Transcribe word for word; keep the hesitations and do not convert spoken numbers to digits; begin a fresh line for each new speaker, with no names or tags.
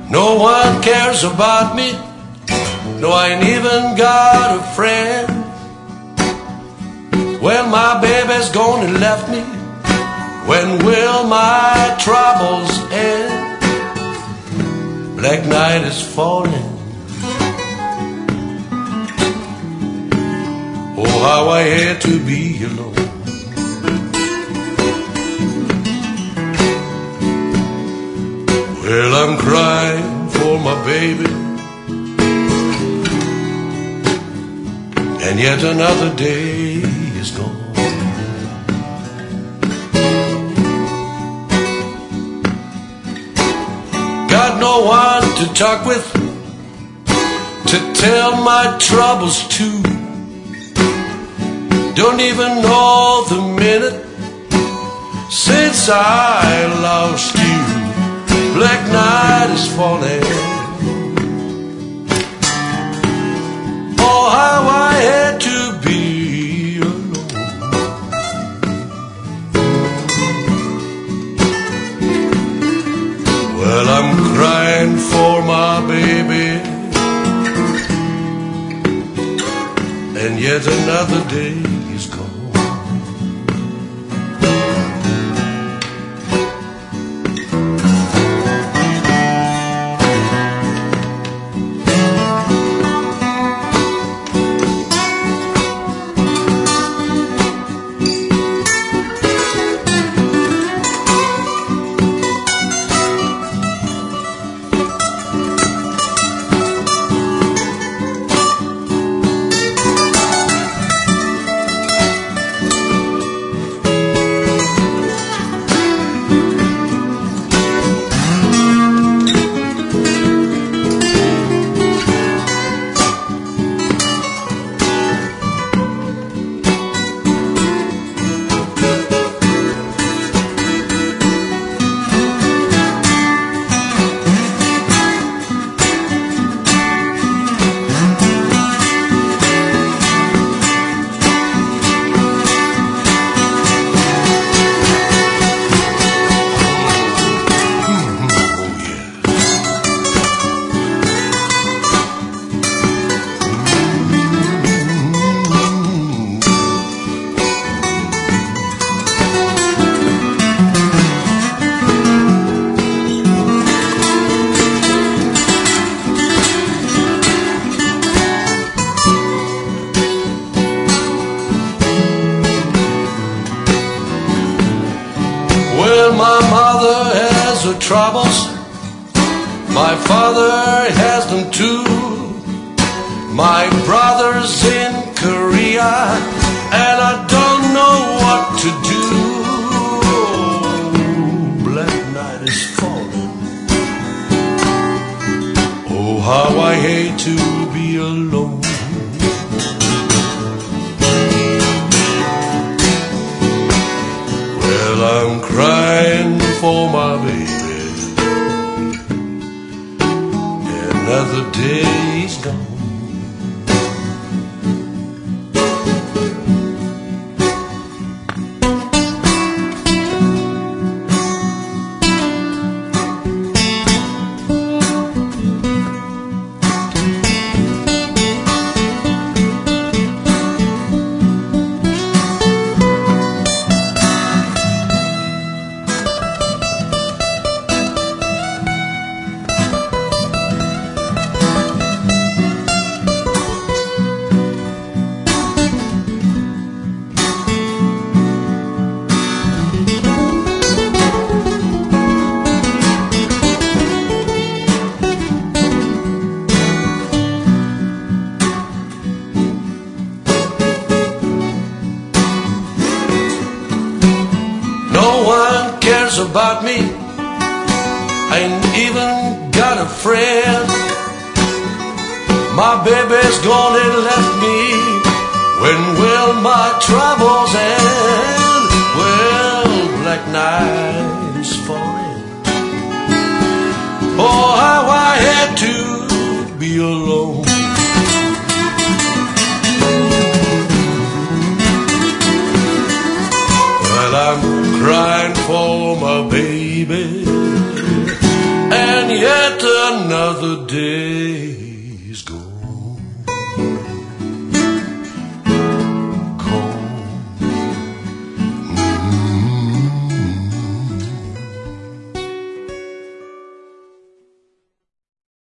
No one cares about me. No, I ain't even got a friend. Well, my baby's gone and left me. When will my troubles end? Black night is falling. Oh, how I hate to be alone. Well, I'm crying for my baby, and yet another day is gone. Got no one to talk with, to tell my troubles to. Don't even know the minute since I lost you. Black night is falling. Oh, how I had to be alone. Well, I'm crying for my baby, and yet another day is gone. Well, my mother has her troubles, my father has them too. My brother's in Korea, and I don't know what to do. Black night is falling. Oh, how I hate to be alone. Well, I'm crying for my baby, another day's gone. About me, I ain't even got a friend. My baby's gone and left me. When will my troubles end? Well, black night is falling. Oh, how I had to be alone. Well, I'm crying for my baby, and yet another day.